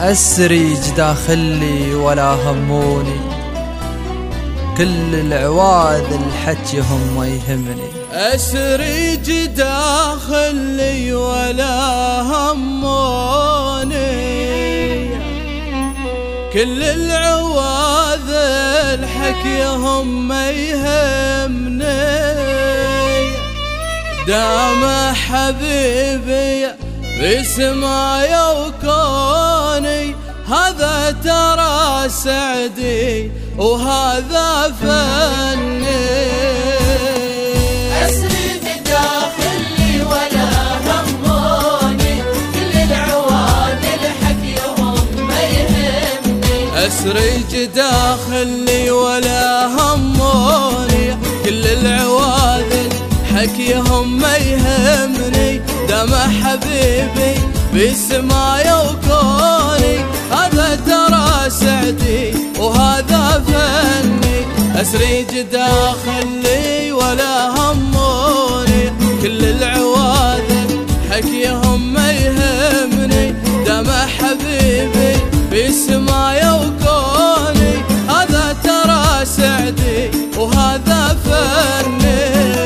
أسرج داخلي ولا هموني، كل العواذ الحكيهم ما يهمني. أسرج داخلي ولا هموني، كل العواذ الحكيهم ما يهمني. دام حبيبي بسماي وكوني، هذا ترى سعدي وهذا فني. أسرج داخلي ولا هموني، كل العواد الحكيهم ما يهمني. أسرج داخلي ولا هموني، كل العواد حكيهم ما يهمني. دم حبيبي بسماي وكوني، هذا ترى سعدي وهذا فني. أسرج داخلي ولا هموني، كل العواد حكيهم ما يهمني. دم حبيبي بسماي وكوني، هذا ترى سعدي وهذا فني.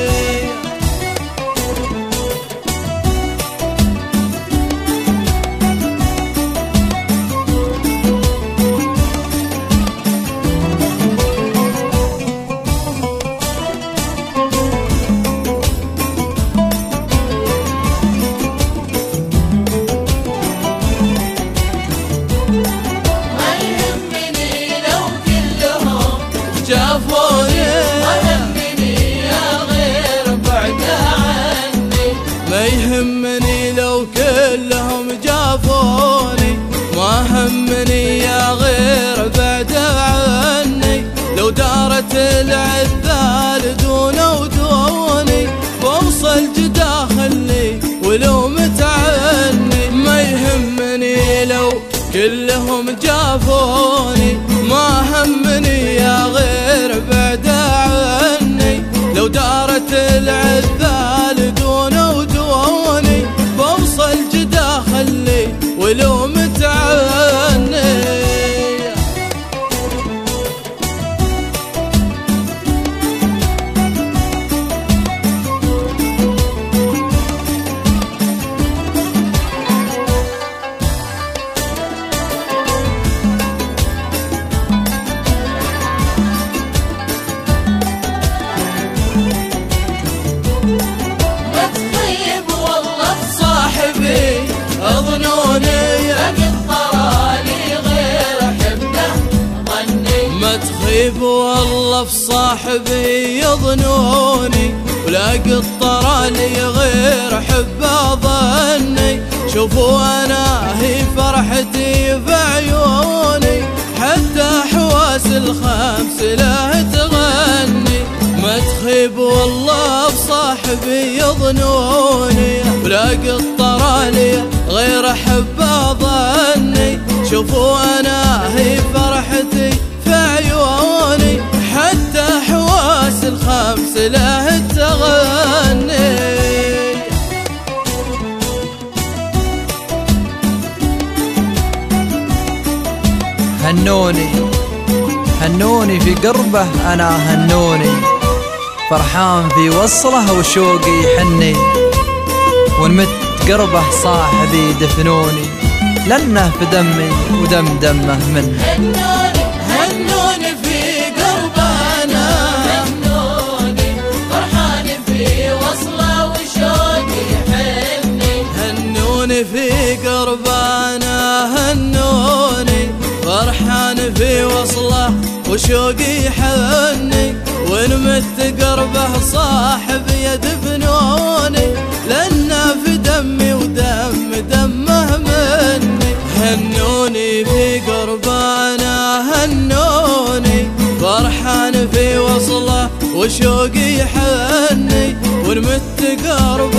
ما يهمني لو كلهم جافوني، ما همني يا غير بعد عني. لو دارت العذال دونه ودوني، بوصل داخلي ولو متعني. ما يهمني لو كلهم جافوني، ما همني يا غير بعد عني. لو دارت العذال دونه ودوني، بوصل داخلي ولو متعني. أظنوني لكن طرالي غير حبه ظني. ما تخيب والله في صاحبي يظنوني، ولاقي الطرالي غير حبه ظني. شوفوا أنا هي فرحتي بعيوني، حتى حواس الخمس لا تغني. ما تخيب والله بصاحبي يظنوني، ولاقي الطرالي غير حبه ظني. شوفوا أنا هي فرحتي في عيوني، حتى حواس الخمس لا تغني. هنوني هنوني في قربه أنا هنوني، فرحان في وصله وشوقي يحني. ونمت قربه صاحبي دفنوني، لأنه في دمي ودم دمه منه. هنوني في قربه أنا هنوني، فرحان في وصله وشوقي يحني. هنوني في قربه أنا هنوني، فرحان في وصله وشوقي يحني. ونمت قربه صاحبي يدفنوني، لأنه في دمي ودم دمه مني. هنوني في قربه أنا هنوني، فرحان في وصله وشوقي يحني. ونمت قربه